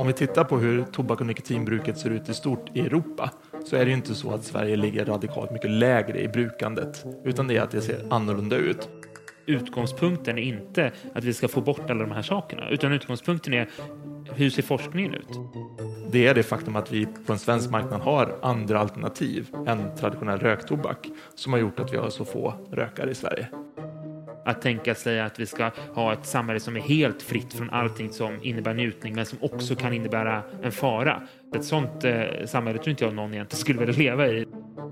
Om vi tittar på hur tobak- och nikotinbruket ser ut i stort i Europa så är det ju inte så att Sverige ligger radikalt mycket lägre i brukandet, utan det är att det ser annorlunda ut. Utgångspunkten är inte att vi ska få bort alla de här sakerna, utan utgångspunkten är hur ser forskningen ut? Det är det faktum att vi på en svensk marknad har andra alternativ än traditionell röktobak som har gjort att vi har så få rökare i Sverige. Att tänka sig att vi ska ha ett samhälle som är helt fritt från allting som innebär njutning men som också kan innebära en fara. Ett sånt samhälle tror inte jag någon egentligen skulle vilja leva i.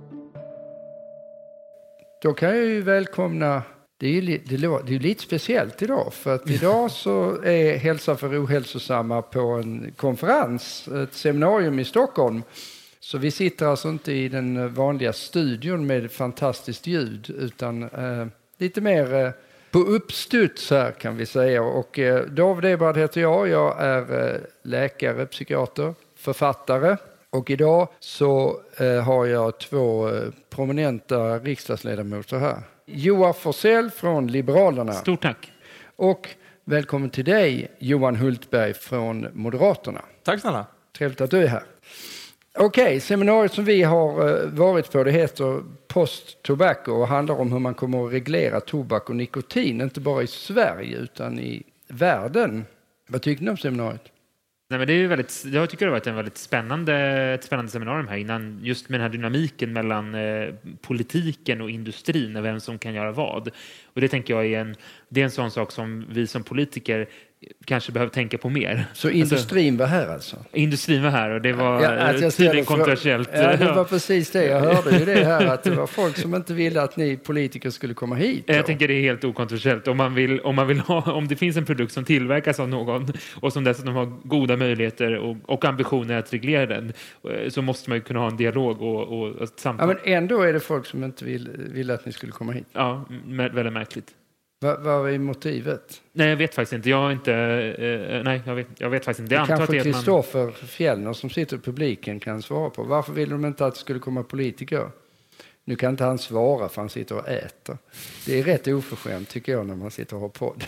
Då kan jag ju välkomna, det är ju lite speciellt idag, för att idag så är Hälsa för ohälsosamma på en konferens, ett seminarium i Stockholm. Så vi sitter alltså inte i den vanliga studion med fantastiskt ljud utan lite mer på uppstuds här kan vi säga. Och David Ebrard heter jag är läkare, psykiater, författare. Och idag så har jag två prominenta riksdagsledamöter här. Joar Forssell från Liberalerna. Stort tack. Och välkommen till dig, Johan Hultberg från Moderaterna. Tack snälla. Trevligt att du är här. Okej, seminariet som vi har varit på, det heter Post Tobacco och handlar om hur man kommer att reglera tobak och nikotin, inte bara i Sverige utan i världen. Vad tycker ni om seminariet? Nej, men det är ju jag tycker det har varit ett spännande seminarium här innan, just med den här dynamiken mellan politiken och industrin och vem som kan göra vad. Och det tänker jag det är en sån sak som vi som politiker kanske behöver tänka på mer. Så industrin var här alltså? Industrin var här och det var tydligen kontroversiellt. Ja, det var precis det. Jag hörde ju det här att det var folk som inte ville att ni politiker skulle komma hit. Jag tänker det är helt okontroversiellt. Om det finns en produkt som tillverkas av någon och som dessutom har goda möjligheter och ambitioner att reglera den, så måste man ju kunna ha en dialog och ett samtal. Ja, men ändå är det folk som inte ville att ni skulle komma hit. Ja, väldigt märkligt. Vad är motivet? Nej, jag vet faktiskt inte. Jag vet faktiskt inte. Det kanske Kristoffer Fjellner som sitter i publiken kan svara på. Varför vill de inte att det skulle komma politiker? Nu kan inte han svara för han sitter och äter. Det är rätt oförskämt tycker jag när man sitter och har podd.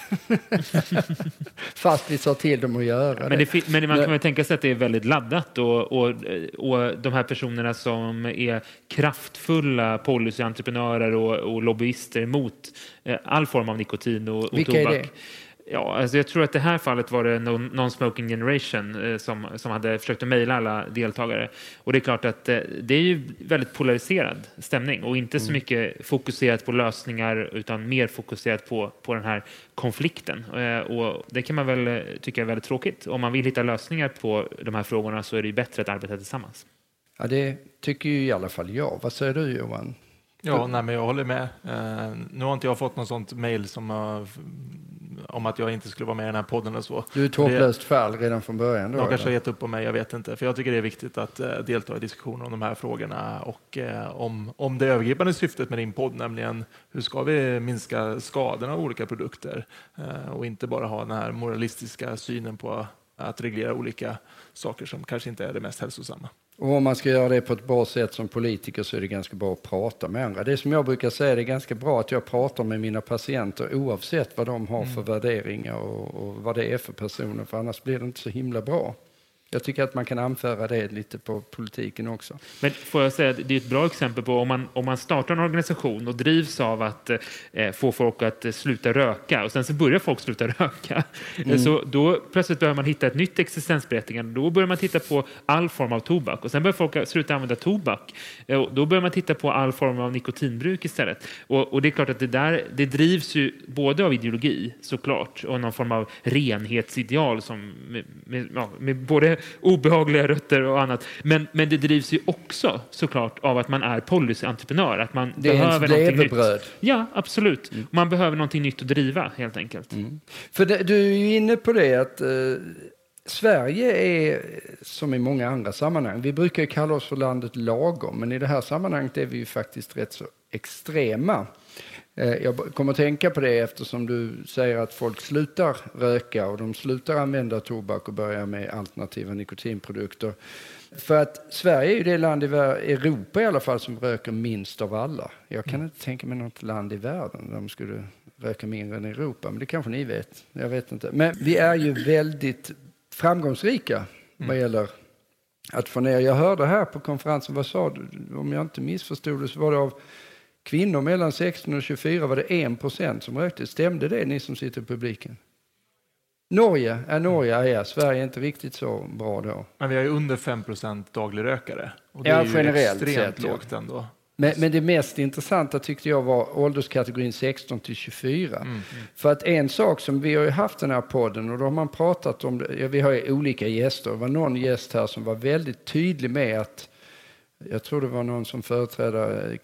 Fast vi sa till dem att göra det. Men man kan väl tänka sig att det är väldigt laddat och de här personerna som är kraftfulla policyentreprenörer och lobbyister mot all form av nikotin och vilka tobak. Är det? Ja, alltså jag tror att det här fallet var det Non-Smoking Generation som hade försökt att mejla alla deltagare. Och det är klart att det är ju väldigt polariserad stämning och inte så mycket fokuserat på lösningar utan mer fokuserat på den här konflikten. Och det kan man väl tycka är väldigt tråkigt. Om man vill hitta lösningar på de här frågorna så är det ju bättre att arbeta tillsammans. Ja, det tycker ju i alla fall jag. Vad säger du, Johan? Ja, men jag håller med. Nu har inte jag fått något sånt mejl om att jag inte skulle vara med i den här podden och så. Du är ett hopplöst fall redan från början då? De kanske har gett upp på mig, jag vet inte. För jag tycker det är viktigt att delta i diskussioner om de här frågorna och om det övergripande syftet med din podd, nämligen hur ska vi minska skadorna av olika produkter och inte bara ha den här moralistiska synen på att reglera olika saker som kanske inte är det mest hälsosamma. Och om man ska göra det på ett bra sätt som politiker så är det ganska bra att prata med andra. Det som jag brukar säga, det är ganska bra att jag pratar med mina patienter oavsett vad de har för värderingar och vad det är för personer, för annars blir det inte så himla bra. Jag tycker att man kan anföra det lite på politiken också. Men får jag säga, det är ett bra exempel på om man startar en organisation och drivs av att få folk att sluta röka och sen så börjar folk sluta röka. Så då plötsligt börjar man hitta ett nytt existensberättigande. Då börjar man titta på all form av tobak och sen börjar folk sluta använda tobak. Då börjar man titta på all form av nikotinbruk istället. Och det är klart att det drivs ju både av ideologi såklart och någon form av renhetsideal som med både obehagliga rötter och annat. Men det drivs ju också såklart av att man är policyentreprenör. Att man det behöver är ens levebröd. Nytt. Ja, absolut. Man behöver någonting nytt att driva helt enkelt. För du är ju inne på det att Sverige är som i många andra sammanhang. Vi brukar ju kalla oss för landet lagom, men i det här sammanhanget är vi ju faktiskt rätt så extrema. Jag kommer att tänka på det eftersom du säger att folk slutar röka och de slutar använda tobak och börjar med alternativa nikotinprodukter. För att Sverige är ju det land i Europa i alla fall som röker minst av alla. Jag kan inte tänka mig något land i världen där de skulle röka mindre än Europa, men det kanske ni vet. Jag vet inte. Men vi är ju väldigt framgångsrika vad gäller att få ner. Jag hörde här på konferensen, vad sa du? Om jag inte missförstod det så var det av kvinnor mellan 16 och 24 var det 1% som rökte. Stämde det, ni som sitter i publiken? Norge, Sverige är inte riktigt så bra då. Men vi har ju under 5% dagligrökare. Och det Ja, är ju generellt extremt sett, ja. lågt ändå. Men det mest intressanta tyckte jag var ålderskategorin 16 till 24. För att en sak som vi har ju haft den här podden och då har man pratat om det, ja, vi har ju olika gäster. Det var någon gäst här som var väldigt tydlig med att jag tror det var någon som företräder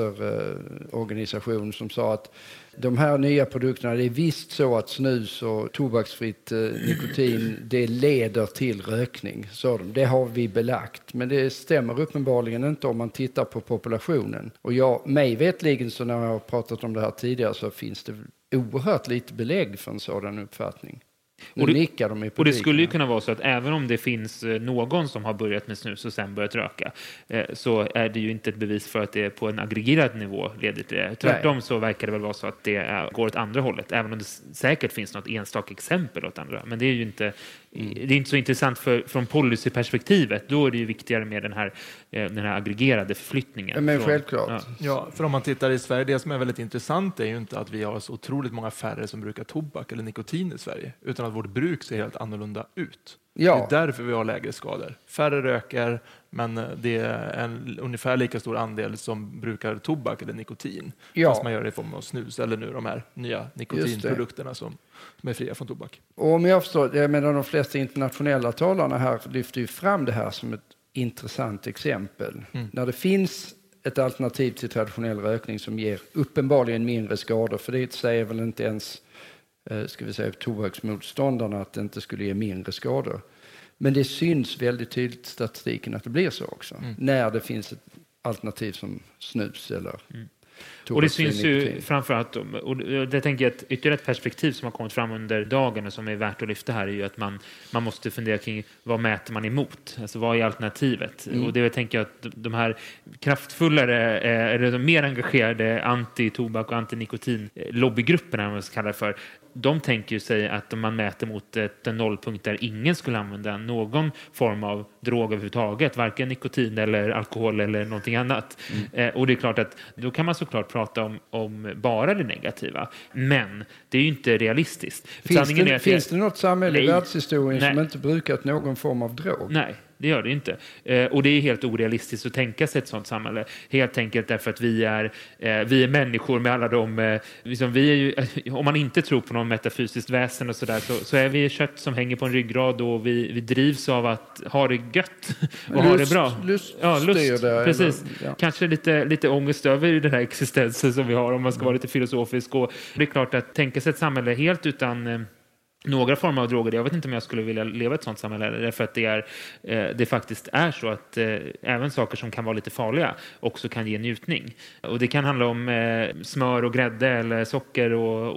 cancerorganisation som sa att de här nya produkterna, det är visst så att snus och tobaksfritt nikotin, det leder till rökning, sa de. Det har vi belagt, men det stämmer uppenbarligen inte om man tittar på populationen. Och mig vetligen så när jag har pratat om det här tidigare så finns det oerhört lite belägg för en sådan uppfattning. Och det skulle ju kunna vara så att även om det finns någon som har börjat med snus och sen börjat röka så är det ju inte ett bevis för att det på en aggregerad nivå leder till det. Tvärtom så verkar det väl vara så att det går åt andra hållet, även om det säkert finns något enstaka exempel åt andra. Men det är ju inte, det är inte så intressant från policyperspektivet. Då är det ju viktigare med den här aggregerade förflyttningen. Men självklart. Ja, för om man tittar i Sverige, det som är väldigt intressant är ju inte att vi har så otroligt många färre som brukar tobak eller nikotin i Sverige, utan att vårt bruk ser helt annorlunda ut. Ja. Det är därför vi har lägre skador. Färre röker, men det är en ungefär lika stor andel som brukar tobak eller nikotin. Ja. Fast man gör det i form av snus eller nu de här nya nikotinprodukterna som är fria från tobak. Och om jag förstår, jag menar de flesta internationella talarna här lyfter ju fram det här som ett intressant exempel. När det finns ett alternativ till traditionell rökning som ger uppenbarligen mindre skador, för det säger väl inte ens ska vi säga tobaksmotståndarna att det inte skulle ge mindre skador. Men det syns väldigt tydligt i statistiken att det blir så också. När det finns ett alternativ som snus eller och det syns ju framförallt, och det tänker jag att ytterligare ett perspektiv som har kommit fram under dagen och som är värt att lyfta här är ju att man måste fundera kring vad mäter man emot? Alltså vad är alternativet? Och det tänker jag att de här kraftfullare eller de mer engagerade anti-tobak och anti-nikotin-lobbygrupperna, om man ska kalla det för, de tänker ju sig att om man mäter mot en nollpunkt där ingen skulle använda någon form av drog överhuvudtaget, varken nikotin eller alkohol eller någonting annat. Och det är klart att då kan man såklart prata om bara det negativa. Men det är ju inte realistiskt. Finns det något samhälle i världshistorien som inte brukat någon form av drog? Nej. Det gör det inte. Och det är helt orealistiskt att tänka sig ett sådant samhälle. Helt enkelt därför att vi är människor med alla de... Liksom vi är ju, om man inte tror på någon metafysiskt väsen och sådär så är vi kött som hänger på en ryggrad och vi drivs av att ha det gött och ha det bra. Lust. Precis. Ja. Kanske lite ångest över den här existensen som vi har om man ska vara lite filosofisk. Och det är klart att tänka sig ett samhälle helt utan... några former av droger. Jag vet inte om jag skulle vilja leva i ett sånt samhälle därför att det faktiskt är så att även saker som kan vara lite farliga också kan ge njutning. Och det kan handla om smör och grädde eller socker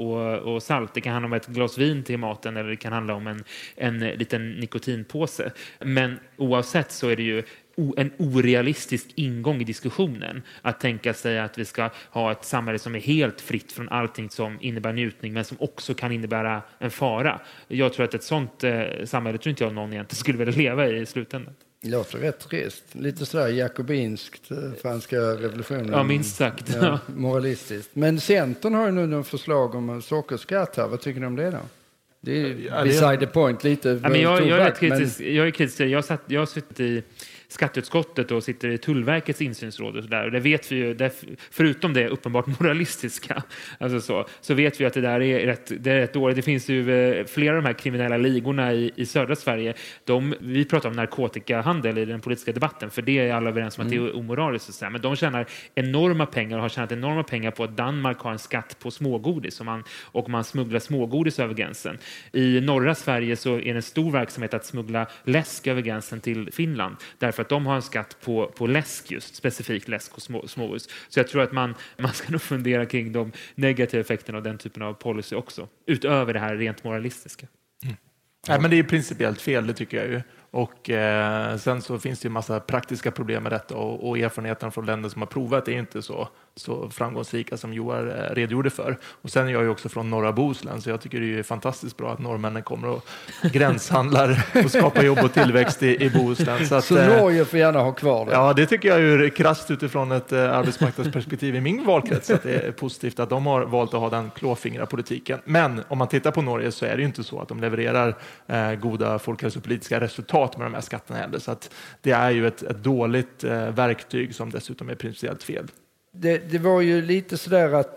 och salt. Det kan handla om ett glas vin till maten eller det kan handla om en liten nikotinpåse. Men oavsett så är det ju en orealistisk ingång i diskussionen att tänka sig att vi ska ha ett samhälle som är helt fritt från allting som innebär njutning men som också kan innebära en fara. Jag tror att ett sånt samhälle tror inte jag någon egentligen skulle vilja leva i slutändan. Det låter rätt trist. Lite sådär jakobinskt, franska revolutionen. Ja, minst sagt. Ja, moralistiskt. Men Centern har ju nu någon förslag om sockerskatt här. Vad tycker ni om det då? Det är beside the point lite. Ja, men jag är kritisk. Jag har suttit i skatteutskottet och sitter i Tullverkets insynsråd och sådär. Och det vet vi ju, förutom det uppenbart moralistiska, alltså så vet vi att det där är rätt dåligt. Det finns ju flera av de här kriminella ligorna i södra Sverige. Vi pratar om narkotikahandel i den politiska debatten, för det är alla överens om att det är omoraliskt och så. Men de tjänar enorma pengar och har tjänat enorma pengar på att Danmark har en skatt på smågodis och man smugglar smågodis över gränsen. I norra Sverige så är det en stor verksamhet att smuggla läsk över gränsen till Finland, därför att de har en skatt på läsk, just specifikt läsk och smågodis. Så jag tror att man ska nog fundera kring de negativa effekterna av den typen av policy också, utöver det här rent moralistiska. Nej, men det är principiellt fel, det tycker jag ju. Och sen så finns det ju massa praktiska problem med detta och erfarenheten från länder som har provat är inte så framgångsrika som Joar redogjorde för. Och sen är jag ju också från norra Bohuslän, så jag tycker det är fantastiskt bra att norrmännen kommer och gränshandlar och skapar jobb och tillväxt i Bohuslän. Så Norge får gärna ha kvar det? Ja, det tycker jag är krasst utifrån ett arbetsmarknadsperspektiv i min valkrets, att det är positivt att de har valt att ha den klåfingra politiken. Men om man tittar på Norge så är det ju inte så att de levererar goda folkhälsopolitiska resultat med de här skatterna heller. Så att det är ju ett dåligt verktyg som dessutom är principiellt fel. Det var ju lite sådär att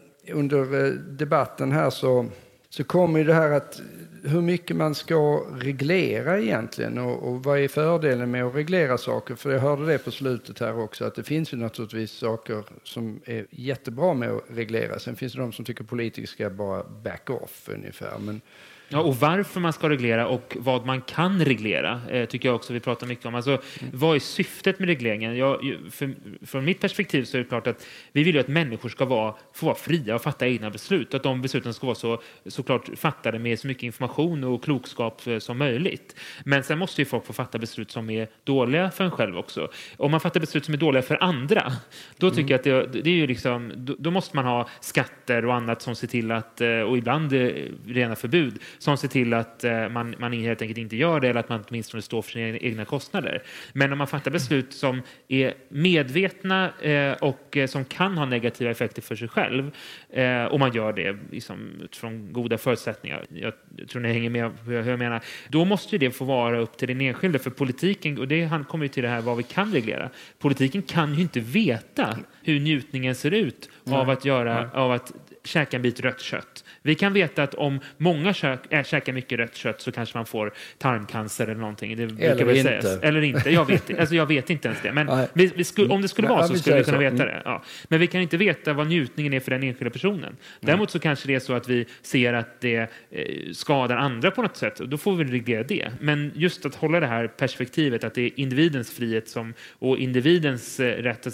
under debatten här så kommer ju det här att hur mycket man ska reglera egentligen och vad är fördelen med att reglera saker? För jag hörde det på slutet här också, att det finns ju naturligtvis saker som är jättebra med att reglera. Sen finns det de som tycker politiker ska bara back off ungefär. Men Ja, och varför man ska reglera och vad man kan reglera tycker jag också vi pratar mycket om. Alltså, vad är syftet med regleringen? Från mitt perspektiv så är det klart att vi vill ju att människor ska få vara fria och fatta egna beslut. Att de besluten ska vara såklart fattade med så mycket information och klokskap som möjligt. Men sen måste ju folk få fatta beslut som är dåliga för en själv också. Om man fattar beslut som är dåliga för andra, då tycker jag att det är ju liksom, då måste man ha skatter och annat som ser till att, och ibland rena förbud, som ser till att man helt enkelt inte gör det eller att man åtminstone står för sina egna kostnader. Men om man fattar beslut som är medvetna och som kan ha negativa effekter för sig själv och man gör det liksom, utifrån goda förutsättningar, jag tror ni hänger med hur jag menar, då måste ju det få vara upp till den enskilde, för politiken, och det kommer ju till det här vad vi kan reglera. Politiken kan ju inte veta hur njutningen ser ut av att käka en bit rött kött. Vi kan veta att om många käkar mycket rött kött så kanske man får tarmcancer eller någonting. Det brukar väl sägas. Eller inte. Jag vet inte ens det. Men om det skulle vara så skulle vi kunna veta det. Ja. Men vi kan inte veta vad njutningen är för den enskilda personen. Däremot så kanske det är så att vi ser att det skadar andra på något sätt. Och då får vi reglera det. Men just att hålla det här perspektivet att det är individens frihet och individens rätt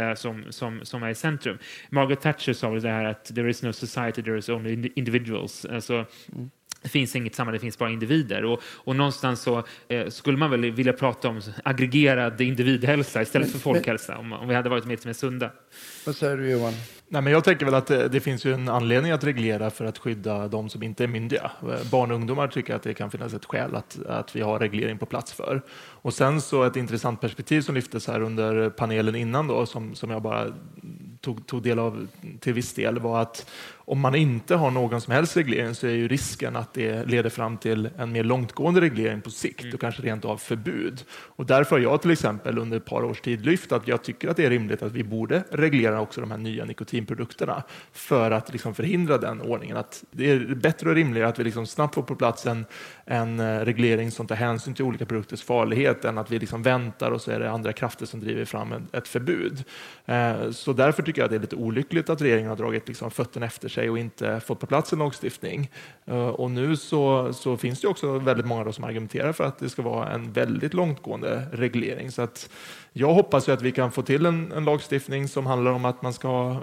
som är i centrum. Margaret Thatcher sa väl det här att there is no society, there is only individuals. Alltså, det finns inget samhälle, det finns bara individer. Och någonstans så skulle man väl vilja prata om aggregerad individhälsa istället för folkhälsa om vi hade varit mer sunda. Vad säger du, Johan? Nej, men jag tänker väl att det finns ju en anledning att reglera för att skydda de som inte är myndiga. Barn och ungdomar tycker att det kan finnas ett skäl att vi har reglering på plats för. Och sen så ett intressant perspektiv som lyftes här under panelen innan då, som jag bara tog del av till viss del, var att om man inte har någon som helst reglering så är ju risken att det leder fram till en mer långtgående reglering på sikt och kanske rent av förbud. Och därför har jag till exempel under ett par års tid lyft att jag tycker att det är rimligt att vi borde reglera också de här nya nikotinprodukterna för att liksom förhindra den ordningen. Att det är bättre och rimligare att vi liksom snabbt får på plats en reglering som tar hänsyn till olika produkters farlighet än att vi liksom väntar och så är det andra krafter som driver fram ett förbud. Så därför tycker jag att det är lite olyckligt att regeringen har dragit liksom fötterna efter sig och inte fått på plats en lagstiftning. Och nu så finns det också väldigt många då som argumenterar för att det ska vara en väldigt långtgående reglering. Så att jag hoppas ju att vi kan få till en lagstiftning som handlar om att man ska ha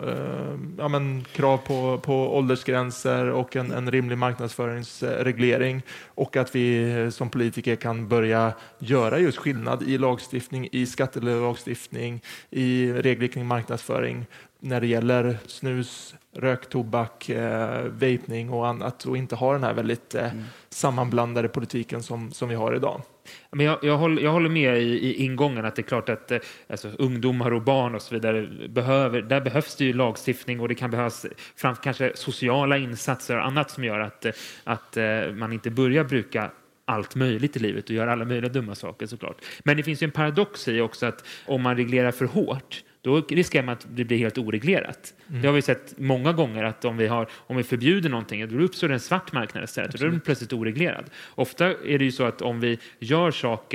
krav på åldersgränser och en rimlig marknadsföringsreglering och att vi som politiker kan börja göra just skillnad i lagstiftning, i skattelagstiftning, i regler kring marknadsföring när det gäller snus, röktobak, vapning och annat och inte ha den här väldigt sammanblandade politiken som vi har idag. Men jag håller med i ingången att det är klart att alltså, ungdomar och barn och så vidare där behövs det ju lagstiftning och det kan behövas kanske sociala insatser och annat som gör att man inte börjar bruka allt möjligt i livet och gör alla möjliga dumma saker såklart. Men det finns ju en paradox i också att om man reglerar för hårt då riskerar man att det blir helt oreglerat. Det har vi sett många gånger att om vi förbjuder någonting då uppstår det en svart marknad istället och då är den plötsligt oreglerad. Ofta är det ju så att om vi gör saker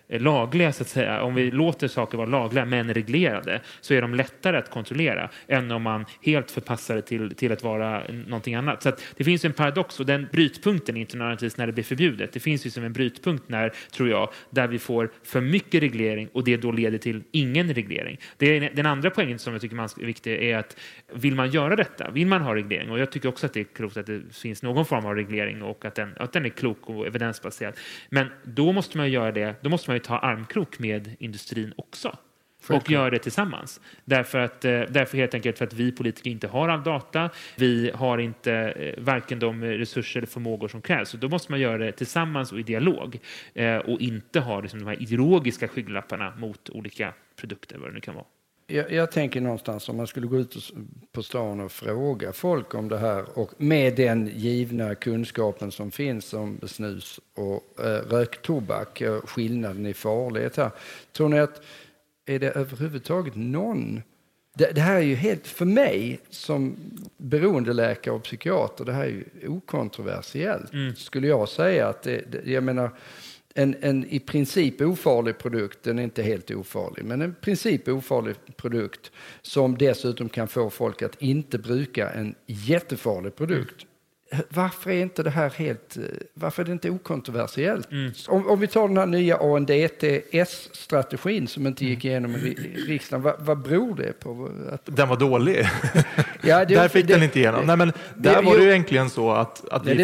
lagliga så att säga. Om vi låter saker vara lagliga men reglerade så är de lättare att kontrollera än om man helt förpassar det till att vara någonting annat. Så att det finns en paradox och den brytpunkten är inte nödvändigtvis när det blir förbjudet. Det finns ju som en brytpunkt när, tror jag, där vi får för mycket reglering och det då leder till ingen reglering. Den andra poängen som jag tycker är viktig är att vill man göra detta, vill man ha reglering, och jag tycker också att det är klokt att det finns någon form av reglering och att den är klok och evidensbaserad. Men då måste man göra det, då måste man ju ta armkrok med industrin också. Och göra det tillsammans. Därför helt enkelt för att vi politiker inte har all data. Vi har inte varken de resurser eller förmågor som krävs. Så då måste man göra det tillsammans och i dialog. Och inte ha liksom, de här ideologiska skygglapparna mot olika produkter, vad det nu kan vara. Jag tänker någonstans om man skulle gå ut på stan och fråga folk om det här och med den givna kunskapen som finns om snus och röktobak, skillnaden i farlighet här. Tror ni att är det överhuvudtaget någon? Det här är ju helt, för mig som beroendeläkare och psykiater, det här är ju okontroversiellt. Skulle jag säga att jag menar, en i princip ofarlig produkt, den är inte helt ofarlig, men en princip ofarlig produkt som dessutom kan få folk att inte bruka en jättefarlig produkt. Varför är inte det här varför är det inte okontroversiellt? Om vi tar den här nya ANDTS-strategin som inte gick igenom i riksdagen, vad beror det på? Den var dålig. Ja, där fick den inte igenom. Nej, men där var det ju egentligen så att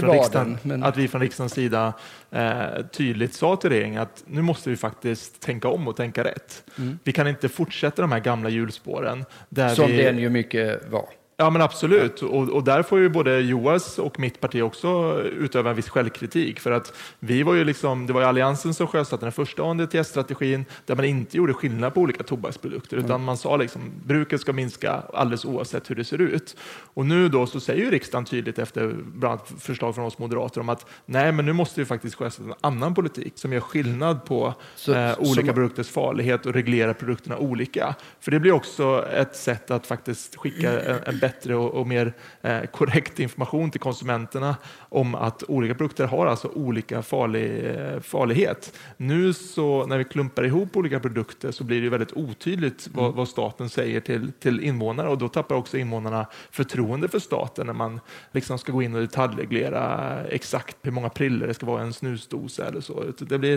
vi från riksdagens sida tydligt sa till regeringen att nu måste vi faktiskt tänka om och tänka rätt. Vi kan inte fortsätta de här gamla hjulspåren. Som den ju mycket var. Ja, men absolut. Och där får ju både Joas och mitt parti också utöva en viss självkritik. För att vi var ju liksom, det var ju Alliansen som sjösatte den första ANDTS-strategin där man inte gjorde skillnad på olika tobaksprodukter. Utan man sa liksom, bruket ska minska alldeles oavsett hur det ser ut. Och nu då så säger ju riksdagen tydligt efter bland annat förslag från oss moderater om att nej, men nu måste vi faktiskt sjösätta en annan politik som gör skillnad på olika produkters farlighet och reglera produkterna olika. För det blir också ett sätt att faktiskt skicka en bättre och mer korrekt information till konsumenterna om att olika produkter har alltså olika farlighet. Nu så när vi klumpar ihop olika produkter så blir det väldigt otydligt vad staten säger till invånare, och då tappar också invånarna förtroende för staten när man liksom ska gå in och detaljreglera exakt hur många prillor det ska vara i en snusdosa eller så. Det blir...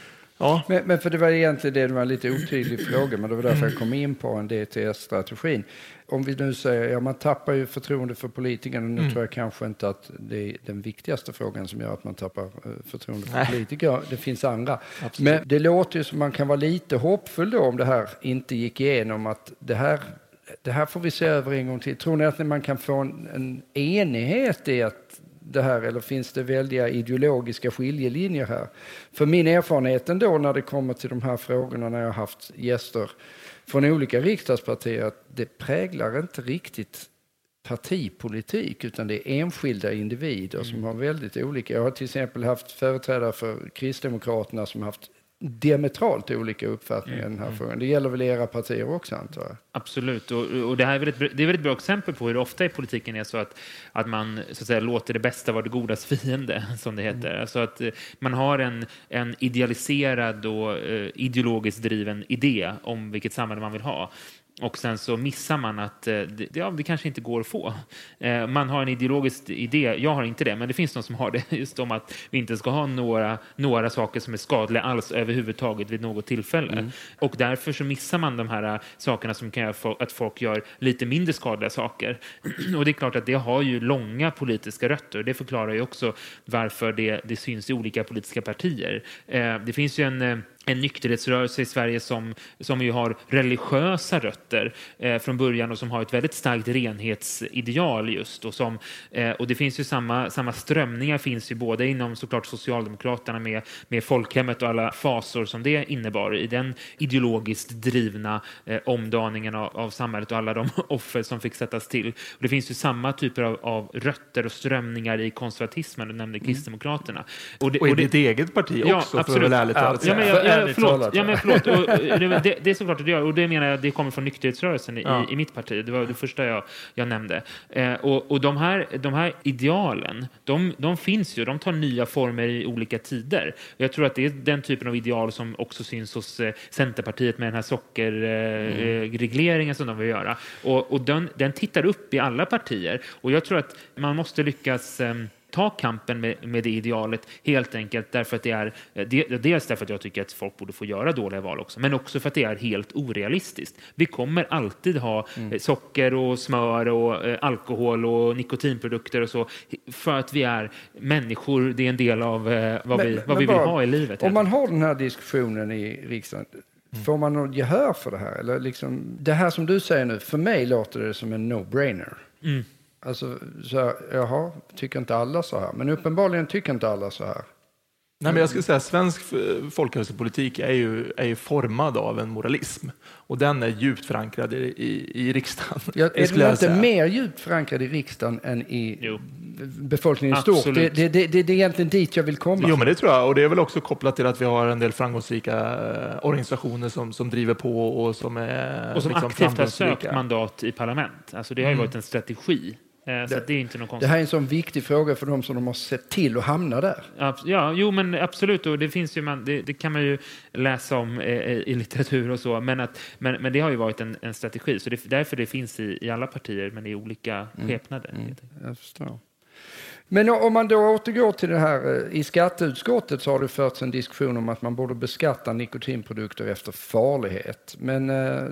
Ja. Men för det var egentligen det var en lite otydlig fråga, men det var därför jag kom in på en DTS-strategin. Om vi nu säger, ja, man tappar ju förtroende för politikerna, nu tror jag kanske inte att det är den viktigaste frågan som gör att man tappar förtroende för politiker. Det finns andra. Absolut. Men det låter ju som man kan vara lite hoppfull då om det här inte gick igenom, att det här får vi se över en gång till. Tror ni att man kan få en enighet i att det här, eller finns det väldiga ideologiska skiljelinjer här? För min erfarenhet ändå när det kommer till de här frågorna, när jag har haft gäster från olika riksdagspartier, att det präglar inte riktigt partipolitik, utan det är enskilda individer som har väldigt olika. Jag har till exempel haft företrädare för Kristdemokraterna som har haft diametralt olika uppfattningar i den här frågan. Det gäller väl era partier också, antar jag? Absolut, och det här är väl ett bra exempel på hur det ofta i politiken är så att man så att säga låter det bästa vara det godas fiende, som det heter. Alltså att man har en idealiserad och ideologiskt driven idé om vilket samhälle man vill ha. Och sen så missar man att det kanske inte går att få. Man har en ideologisk idé, jag har inte det, men det finns någon som har det, just om att vi inte ska ha några saker som är skadliga alls överhuvudtaget vid något tillfälle. Och därför så missar man de här sakerna som kan göra att folk gör lite mindre skadliga saker. Och det är klart att det har ju långa politiska rötter. Det förklarar ju också varför det syns i olika politiska partier. Det finns ju en nykterhetsrörelse i Sverige som ju har religiösa rötter från början och som har ett väldigt starkt renhetsideal just. Och det finns ju samma strömningar finns ju både inom såklart Socialdemokraterna med folkhemmet och alla fasor som det innebar i den ideologiskt drivna omdaningen av samhället och alla de offer som fick sättas till. Och det finns ju samma typer av rötter och strömningar i konservatismen, du nämnde Kristdemokraterna. Och i ditt eget parti också, absolut. för väl ärligt talat. Ja, förlåt. Och det är såklart att det gör. Och det menar jag, det kommer från nykterhetsrörelsen i mitt parti. Det var det första jag nämnde. Och de här idealen, de finns ju. De tar nya former i olika tider. Jag tror att det är den typen av ideal som också syns hos Centerpartiet med den här sockerregleringen som de vill göra. Och den tittar upp i alla partier. Och jag tror att man måste lyckas ta kampen med det idealet helt enkelt därför att det är dels därför att jag tycker att folk borde få göra dåliga val också, men också för att det är helt orealistiskt. Vi kommer alltid ha socker och smör och alkohol och nikotinprodukter och så för att vi är människor. Det är en del av vad vi vill ha i livet. Om man har den här diskussionen i riksdagen, får man något gehör för det här? Eller liksom, det här som du säger nu, för mig låter det som en no-brainer. Alltså, tycker inte alla så här. Men uppenbarligen tycker inte alla så här. Nej, men jag skulle säga att svensk folkhälsopolitik är ju formad av en moralism. Och den är djupt förankrad i riksdagen. Är den inte mer djupt förankrad i riksdagen än i befolkningen i stort? Det är egentligen dit jag vill komma. Jo, men det tror jag. Och det är väl också kopplat till att vi har en del framgångsrika organisationer som driver på och som är och som liksom aktivt har sökt mandat i parlament. Alltså det har ju varit en strategi. Så det är inte någon konstigt. Det här är en sån viktig fråga för dem som de har sett till att hamna där. Ja, jo, men absolut. Och det finns ju det kan man ju läsa om i litteratur och så. Men det har ju varit en strategi. Så det är därför det finns i alla partier, men i olika skepnader. Jag förstår. Men om man då återgår till det här, i skatteutskottet så har det förts en diskussion om att man borde beskatta nikotinprodukter efter farlighet. Men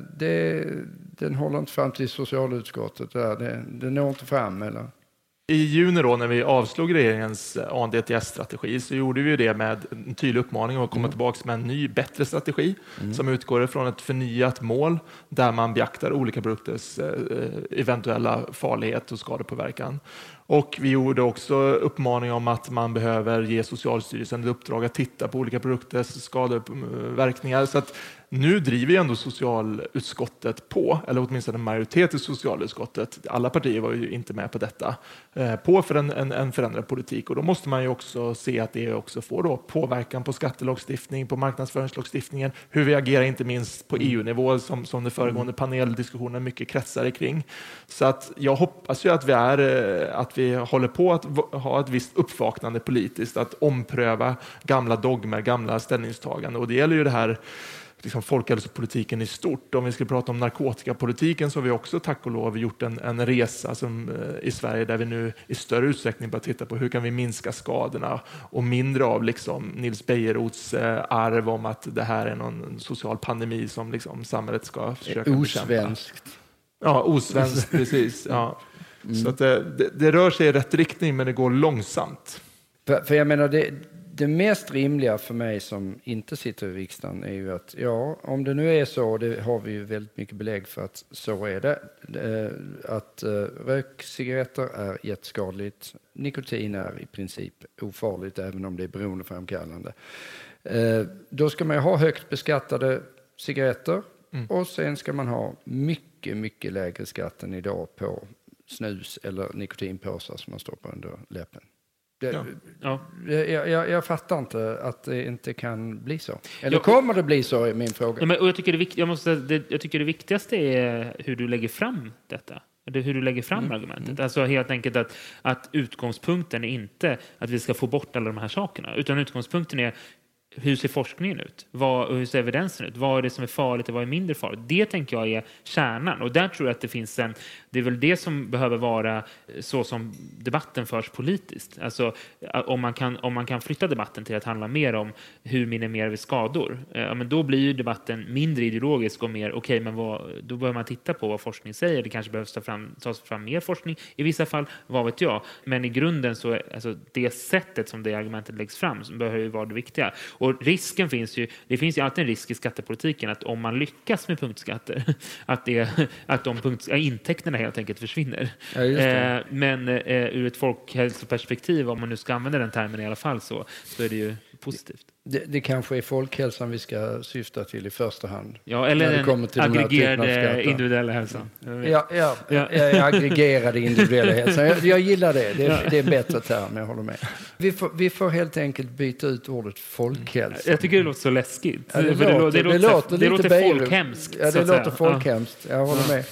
den håller inte fram till socialutskottet. Det når inte fram, eller? I juni då, när vi avslog regeringens ANDTS-strategi, så gjorde vi det med en tydlig uppmaning att komma tillbaka med en ny, bättre strategi som utgår från ett förnyat mål där man beaktar olika produkters eventuella farlighet och skadepåverkan. Och vi gjorde också uppmaning om att man behöver ge Socialstyrelsen ett uppdrag att titta på olika produkters skadeverkningar. Så att nu driver ju ändå socialutskottet på, eller åtminstone en majoritet i socialutskottet, alla partier var ju inte med på detta, på för en förändrad politik. Och då måste man ju också se att det också får då påverkan på skattelagstiftning, på marknadsföringslagstiftningen, hur vi agerar inte minst på EU-nivå som den föregående paneldiskussionen mycket kretsar kring. Så att jag hoppas ju att vi håller på att ha ett visst uppvaknande politiskt, att ompröva gamla dogmer, gamla ställningstaganden. Och det gäller ju det här liksom folkhälsopolitiken i stort. Om vi ska prata om narkotikapolitiken så har vi också tack och lov gjort en resa i Sverige där vi nu i större utsträckning börjar titta på hur kan vi minska skadorna och mindre av liksom Nils Bejerots arv om att det här är någon social pandemi som liksom samhället ska försöka bekämpa. Osvenskt. Ja, osvenskt, precis. Ja. Så att det rör sig i rätt riktning, men det går långsamt. För jag menar, det mest rimliga för mig som inte sitter i riksdagen är ju att om det nu är så, det har vi ju väldigt mycket belägg för att så är det, att rökcigaretter är jätteskadligt, nikotin är i princip ofarligt även om det är beroendeframkallande. Då ska man ju ha högt beskattade cigaretter och sen ska man ha mycket, mycket lägre skatt än idag på snus eller nikotinpåsar som man stoppar under läppen. Jag fattar inte att det inte kan bli så. Eller kommer det bli så, är min fråga. Ja, men, och jag tycker det viktigaste är hur du lägger fram detta. Hur du lägger fram argumentet. Alltså helt enkelt att utgångspunkten är inte att vi ska få bort alla de här sakerna. Utan utgångspunkten är hur ser forskningen ut? Hur ser evidensen ut? Vad är det som är farligt och vad är mindre farligt? Det tänker jag är kärnan. Och där tror jag att det finns det är väl det som behöver vara så som debatten förs politiskt. Alltså om man kan flytta debatten till att handla mer om hur minimerar vi skador. Men då blir ju debatten mindre ideologisk och mer då behöver man titta på vad forskning säger. Det kanske behövs tas fram mer forskning i vissa fall, vad vet jag. Men i grunden så är alltså det sättet som det argumentet läggs fram som behöver ju vara det viktiga. Och risken det finns ju alltid en risk i skattepolitiken att om man lyckas med punktskatter att de intäkterna helt enkelt försvinner. Men ur ett folkhälsoperspektiv, om man nu ska använda den termen i alla fall, så är det ju positivt. Det kanske är folkhälsan vi ska syfta till i första hand. Ja, eller den aggregerade individuella hälsan. Ja, aggregerade individuella hälsan. Jag gillar det. Det är en bättre term, jag håller med. Vi får helt enkelt byta ut ordet folkhälsa. Jag tycker det låter så läskigt. Ja, det låter folkhemskt. Ja, det låter folkhemskt. Jag håller med.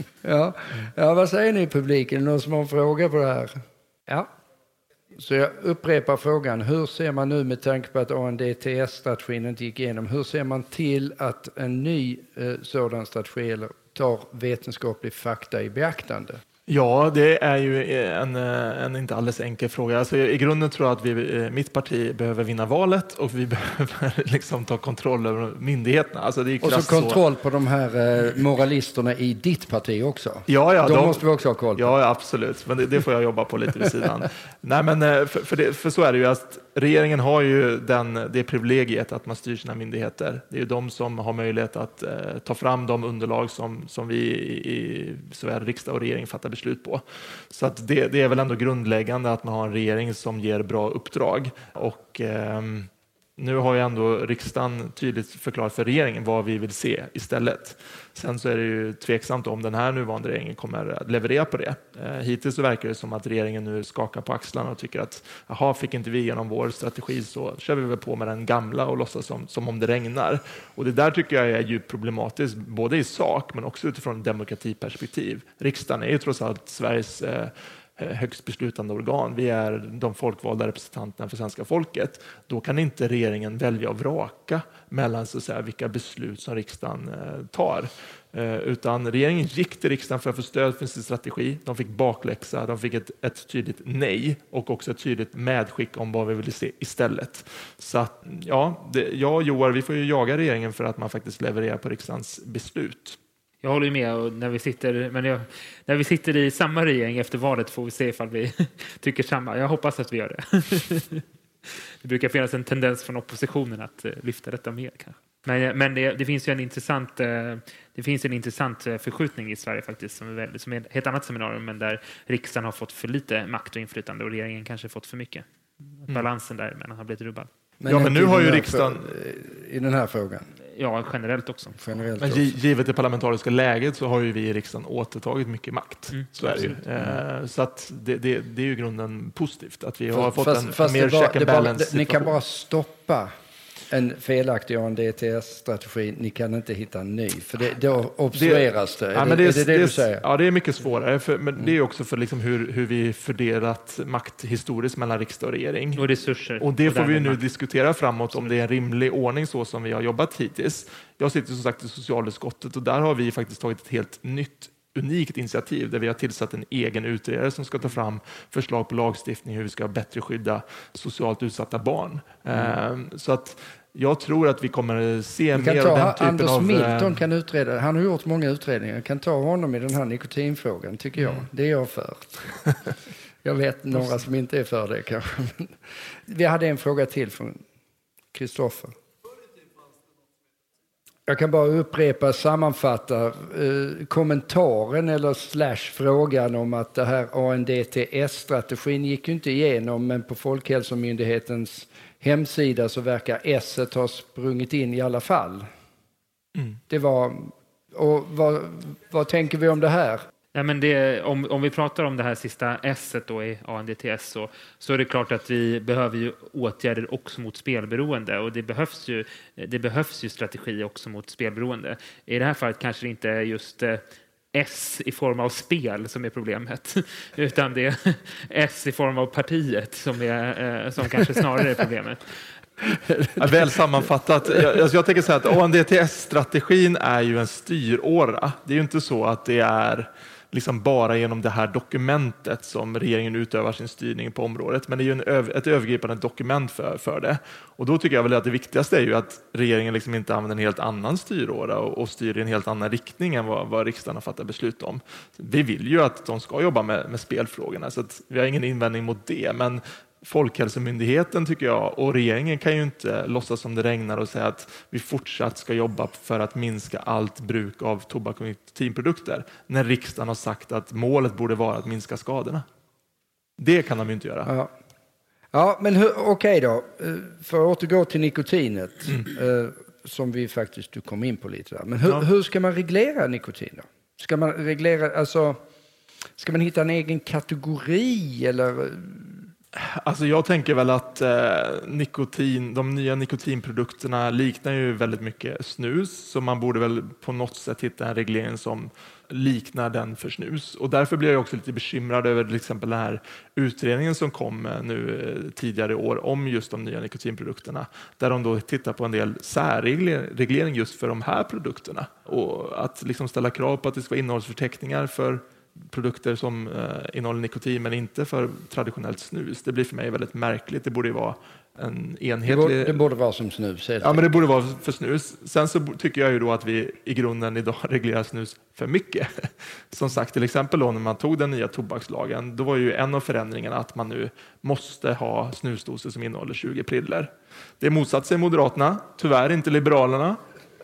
Ja, vad säger ni i publiken? Någon som har en fråga på det här? Ja. Så jag upprepar frågan. Hur ser man nu med tanke på att ANDTS-strategin inte gick igenom? Hur ser man till att en ny sådan strategi tar vetenskaplig fakta i beaktande? Ja, det är ju en inte alldeles enkel fråga. Alltså, i grunden tror jag att mitt parti behöver vinna valet och vi behöver liksom ta kontroll över myndigheterna. Alltså, det är och så kontroll på de här moralisterna i ditt parti också. Ja, de måste vi också ha koll på. Ja, absolut. Men det får jag jobba på lite vid sidan. Nej, men för så är det ju att regeringen har ju det privilegiet att man styr sina myndigheter. Det är ju de som har möjlighet att ta fram de underlag som vi i såväl riksdag och regering fattar beslut på. Så att det är väl ändå grundläggande att man har en regering som ger bra uppdrag. Och nu har ju ändå riksdagen tydligt förklarat för regeringen vad vi vill se istället. Sen så är det ju tveksamt om den här nuvarande regeringen kommer att leverera på det. Hittills så verkar det som att regeringen nu skakar på axlarna och tycker att jaha, fick inte vi igenom vår strategi så kör vi väl på med den gamla och låtsas som om det regnar. Och det där tycker jag är djupt problematiskt, både i sak men också utifrån demokratiperspektiv. Riksdagen är ju trots allt Sveriges högst beslutande organ. Vi är de folkvalda representanterna för svenska folket. Då kan inte regeringen välja och vraka mellan så att säga, vilka beslut som riksdagen tar. Utan regeringen gick till riksdagen för att få stöd för sin strategi. De fick bakläxa, de fick ett tydligt nej och också ett tydligt medskick om vad vi ville se istället. Så att, jag och Joar, vi får ju jaga regeringen för att man faktiskt levererar på riksdagens beslut. Jag håller med och när vi sitter i samma regering efter valet får vi se ifall vi tycker samma. Jag hoppas att vi gör det. Det brukar finnas en tendens från oppositionen att lyfta detta mer kanske. Men det finns ju en intressant förskjutning i Sverige faktiskt som är ett helt annat seminarium men där riksdagen har fått för lite makt och inflytande och regeringen kanske fått för mycket. Balansen där men har blivit rubbad. Men nu har ju riksdagen i den här frågan. Ja, generellt också. Men givet det parlamentariska läget så har ju vi i riksdagen återtagit mycket makt. Så är det ju. Så att det är ju grunden positivt att vi har fått en mer check and balance. Ni kan bara stoppa en felaktig ANDTS-strategi. Ni kan inte hitta en ny. För då observeras det. Är det du säger? Ja, det är mycket svårare. Men det är också för liksom hur vi fördelat makt historiskt mellan riksdag och regering. Och resurser. Och det får vi nu diskutera framåt om det är en rimlig ordning så som vi har jobbat hittills. Jag sitter som sagt i socialutskottet och där har vi faktiskt tagit ett helt nytt unikt initiativ där vi har tillsatt en egen utredare som ska ta fram förslag på lagstiftning hur vi ska bättre skydda socialt utsatta barn. Så att jag tror att vi kommer se mer av den typen Anders av... Milton kan utreda. Han har gjort många utredningar. Jag kan ta honom i den här nikotinfrågan, tycker jag. Det är jag för. Jag vet några som inte är för det kanske. Vi hade en fråga till från Kristoffer. Jag kan bara sammanfatta kommentaren eller frågan om att det här ANDTS-strategin gick ju inte igenom, men på Folkhälsomyndighetens hemsida så verkar S-et ha sprungit in i alla fall. Det var, och vad tänker vi om det här? Ja, men om vi pratar om det här sista S-et då i ANDTS så är det klart att vi behöver ju åtgärder också mot spelberoende och det behövs ju strategi också mot spelberoende. I det här fallet kanske det inte är just S i form av spel som är problemet utan det är S i form av partiet som kanske snarare är problemet. Väl sammanfattat. Jag tänker säga att ANDTS-strategin är ju en styråra. Det är ju inte så att det är liksom bara genom det här dokumentet som regeringen utövar sin styrning på området. Men det är ju ett övergripande dokument för det. Och då tycker jag väl att det viktigaste är ju att regeringen liksom inte använder en helt annan styråra och styr i en helt annan riktning än vad riksdagen har fattat beslut om. Vi vill ju att de ska jobba med spelfrågorna så att vi har ingen invändning mot det. Men Folkhälsomyndigheten tycker jag och regeringen kan ju inte låtsas som det regnar och säga att vi fortsatt ska jobba för att minska allt bruk av tobak och nikotinprodukter när riksdagen har sagt att målet borde vara att minska skadorna. Det kan de ju inte göra. Ja, men okej då. För att återgå till nikotinet, som vi faktiskt du kom in på lite där. Men hur ska man reglera nikotin då? Ska man reglera, alltså, ska man hitta en egen kategori eller? Alltså jag tänker väl att de nya nikotinprodukterna liknar ju väldigt mycket snus, så man borde väl på något sätt hitta en reglering som liknar den för snus. Och därför blir jag också lite bekymrad över till exempel den här utredningen som kom nu tidigare i år om just de nya nikotinprodukterna, där de då tittar på en del särreglering just för de här produkterna, och att liksom ställa krav på att det ska vara innehållsförteckningar för produkter som innehåller nikotin men inte för traditionellt snus. Det blir för mig väldigt märkligt. Det borde ju vara en enhetlig... Det borde vara som snus. Ja, men det borde vara för snus. Sen så tycker jag ju då att vi i grunden idag reglerar snus för mycket. Som sagt, till exempel då när man tog den nya tobakslagen, då var ju en av förändringarna att man nu måste ha snusdoser som innehåller 20 prillor. Det motsatte sig Moderaterna, tyvärr inte Liberalerna.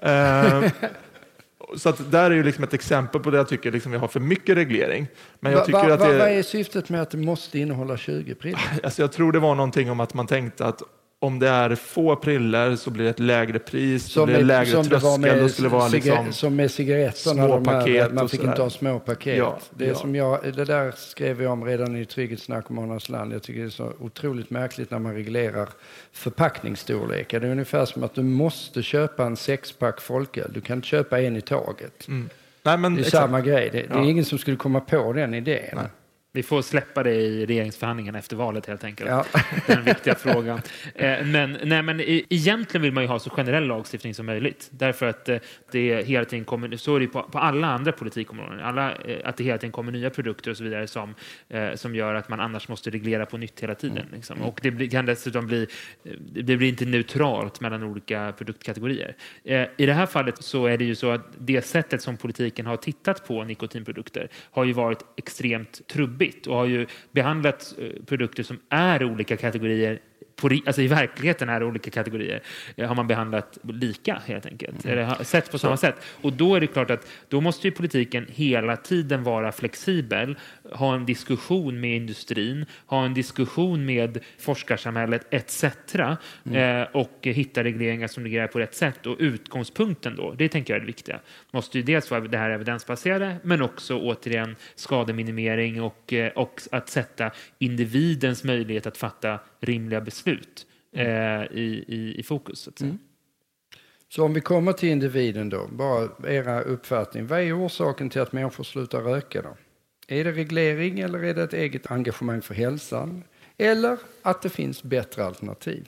Så att där är ju liksom ett exempel på det jag tycker liksom vi har för mycket reglering. Men jag tycker vad är syftet med att det måste innehålla 20 prillor? Alltså jag tror det var någonting om att man tänkte att om det är få priller så blir det ett lägre pris, så blir det lägre tröskel. Då skulle det vara liksom som med cigaretterna, små paket. Man fick inte ha små paket. Ja, det där skrev jag om redan i Trygghetsnarkomanernas land. Jag tycker det är så otroligt märkligt när man reglerar förpackningsstorlekar. Det är ungefär som att du måste köpa en 6-pack folköl. Du kan inte köpa en i taget. Nej, men det är samma grej. Det är ingen som skulle komma på den idén. Nej. Vi får släppa det i regeringsförhandlingen efter valet helt enkelt. Ja. Den viktiga frågan. Men egentligen vill man ju ha så generell lagstiftning som möjligt. Därför att det hela tiden kommer, så är det på alla andra politikområden. Att det hela tiden kommer nya produkter och så vidare som gör att man annars måste reglera på nytt hela tiden. Liksom. Och det kan dessutom det blir inte neutralt mellan olika produktkategorier. I det här fallet så är det ju så att det sättet som politiken har tittat på nikotinprodukter har ju varit extremt trubbigt och har ju behandlat produkter som är olika kategorier, alltså i verkligheten är det olika kategorier, har man behandlat lika helt enkelt, eller sett på samma sätt. Och då är det klart att då måste ju politiken hela tiden vara flexibel, ha en diskussion med industrin, ha en diskussion med forskarsamhället etc. Och hitta regleringar som reglerar på rätt sätt. Och utgångspunkten då, det tänker jag är det viktiga, måste ju dels vara det här evidensbaserade, men också återigen skademinimering och att sätta individens möjlighet att fatta rimliga beslut i fokus. Så att säga. Så om vi kommer till individen då, bara era uppfattning. Vad är orsaken till att människor slutar röka då? Är det reglering eller är det ett eget engagemang för hälsan? Eller att det finns bättre alternativ?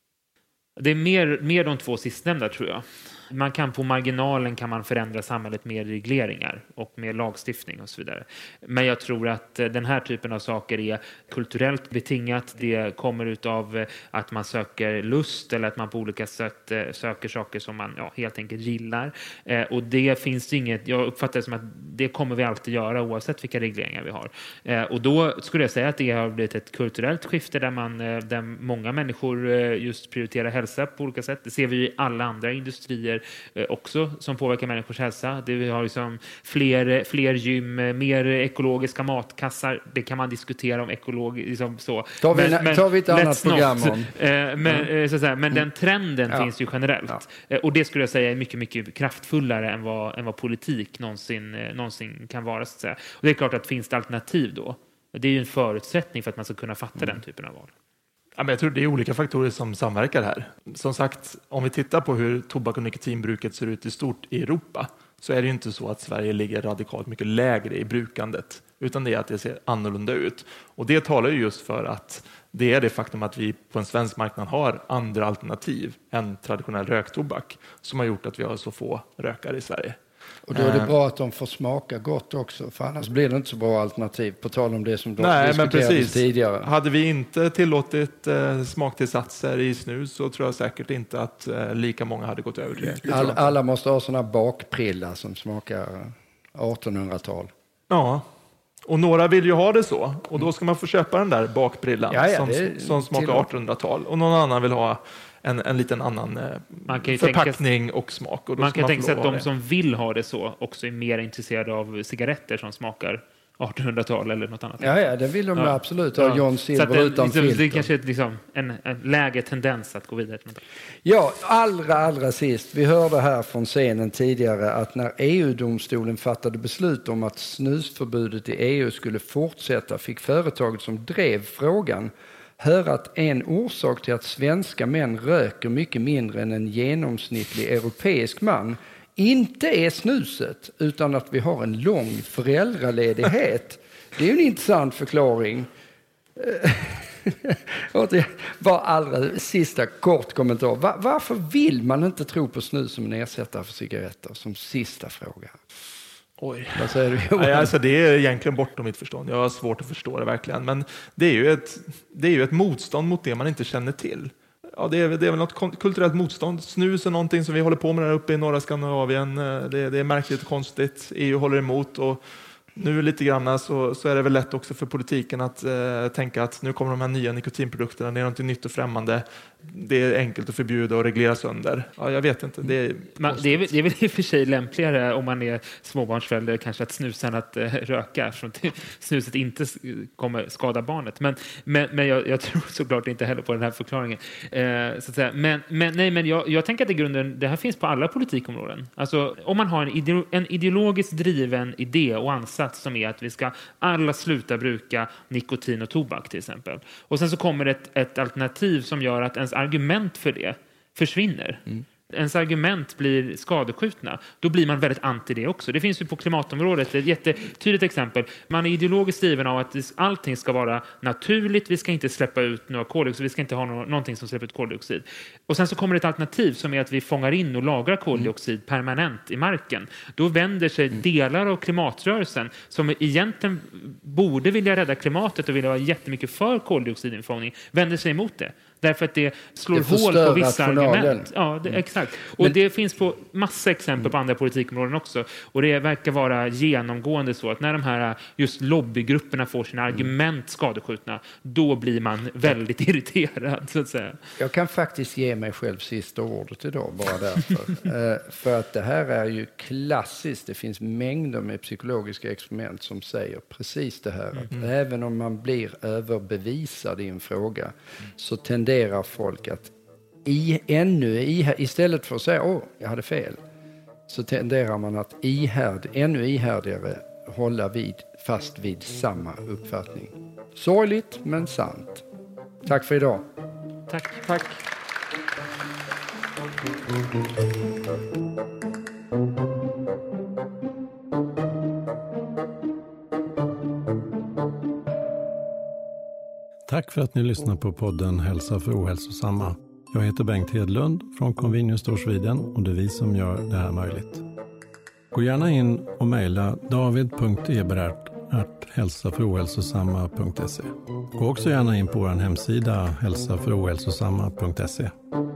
Det är mer de två sistnämnda tror jag. Man kan på marginalen kan man förändra samhället med regleringar och med lagstiftning och så vidare. Men jag tror att den här typen av saker är kulturellt betingat. Det kommer utav att man söker lust eller att man på olika sätt söker saker som man helt enkelt gillar. Och det finns inget, jag uppfattar det som att det kommer vi alltid göra oavsett vilka regleringar vi har. Och då skulle jag säga att det har blivit ett kulturellt skifte där många människor just prioriterar hälsa på olika sätt. Det ser vi i alla andra industrier också som påverkar människors hälsa. Vi har liksom fler gym, mer ekologiska matkassar. Det kan man diskutera om ekologiskt. Liksom så. Tar vi ett annat program om. Men den trenden finns ju generellt. Ja. Och det skulle jag säga är mycket, mycket kraftfullare än vad politik någonsin kan vara. Så att säga. Och det är klart att finns det alternativ då. Det är ju en förutsättning för att man ska kunna fatta den typen av val. Ja, men jag tror det är olika faktorer som samverkar här. Som sagt, om vi tittar på hur tobak- och nikotinbruket ser ut i stort i Europa, så är det ju inte så att Sverige ligger radikalt mycket lägre i brukandet, utan det är att det ser annorlunda ut. Och det talar ju just för att det är det faktum att vi på en svensk marknad har andra alternativ än traditionell röktobak som har gjort att vi har så få rökare i Sverige. Och då är det bra att de får smaka gott också, för annars blir det inte så bra alternativ, på tal om det som diskuterades tidigare. Hade vi inte tillåtit smaktillsatser i snus så tror jag säkert inte att lika många hade gått över till det. Alla måste ha såna bakprillar som smakar 1800-tal. Ja, och några vill ju ha det så, och då ska man få köpa den där bakprillan som smakar 1800-tal, och någon annan vill ha en liten annan förpackning och smak. Och då man kan tänka sig att de som vill ha det så också är mer intresserade av cigaretter som smakar 1800-tal eller något annat. Ja, det vill de absolut ha. John Silver utan filter. Det kanske är en lägre tendens att gå vidare. Ja, allra sist. Vi hörde här från scenen tidigare att när EU-domstolen fattade beslut om att snusförbudet i EU skulle fortsätta fick företaget som drev frågan höra att en orsak till att svenska män röker mycket mindre än en genomsnittlig europeisk man inte är snuset utan att vi har en lång föräldraledighet. Det är ju en intressant förklaring. Bara allra sista kort kommentar. Varför vill man inte tro på snus som en ersättare för cigaretter? Som sista fråga. Oj. Vad säger du, Johan? Alltså, det är egentligen bortom mitt förstånd. Jag har svårt att förstå det verkligen. Men det är ju ett motstånd mot det man inte känner till. Ja, det är väl något kulturellt motstånd. Snus är någonting som vi håller på med där uppe i norra Skandinavien. Det är märkligt och konstigt. EU håller emot och nu lite grann så är det väl lätt också för politiken att tänka att nu kommer de här nya nikotinprodukterna, det är något nytt och främmande. Det är enkelt att förbjuda och reglera sönder. Ja, jag vet inte. Det är väl i och för sig lämpligare om man är småbarnsförälder kanske att snusa än att röka eftersom snuset inte kommer skada barnet. Men jag tror såklart inte heller på den här förklaringen. Så att säga. Men jag tänker att i grunden det här finns på alla politikområden. Alltså, om man har en ideologiskt driven idé och ansats som är att vi ska alla sluta bruka nikotin och tobak till exempel. Och sen så kommer ett alternativ som gör att ens argument för det försvinner. Ens argument blir skadeskjutna. Då blir man väldigt anti det också. Det finns ju på klimatområdet ett jättetydligt exempel. Man är ideologiskt driven av att allting ska vara naturligt. Vi ska inte släppa ut några koldioxid. Vi ska inte ha någonting som släpper ut koldioxid. Och sen så kommer det ett alternativ som är att vi fångar in och lagrar koldioxid permanent i marken. Då vänder sig delar av klimatrörelsen som egentligen borde vilja rädda klimatet och vilja vara jättemycket för koldioxidinfångning, vänder sig emot det. Därför att det slår hål på vissa argument. Ja, exakt. Och det finns på massa exempel på andra politikområden också. Och det verkar vara genomgående så att när de här just lobbygrupperna får sina argument skadeskjutna, då blir man väldigt irriterad, så att säga. Jag kan faktiskt ge mig själv sista ordet idag, bara därför. För att det här är ju klassiskt. Det finns mängder med psykologiska experiment som säger precis det här. Att även om man blir överbevisad i en fråga så tenderar folk att istället för att säga jag hade fel, så tenderar man att ännu ihärdigare hålla fast vid samma uppfattning. Sorgligt men sant. Tack för idag. Tack. Tack för att ni lyssnar på podden Hälsa för ohälsosamma. Jag heter Bengt Hedlund från Convenience Store Sweden och det är vi som gör det här möjligt. Gå gärna in och mejla david.eberhardt@hälsaförohälsosamma.se. Gå också gärna in på vår hemsida hälsaförohälsosamma.se.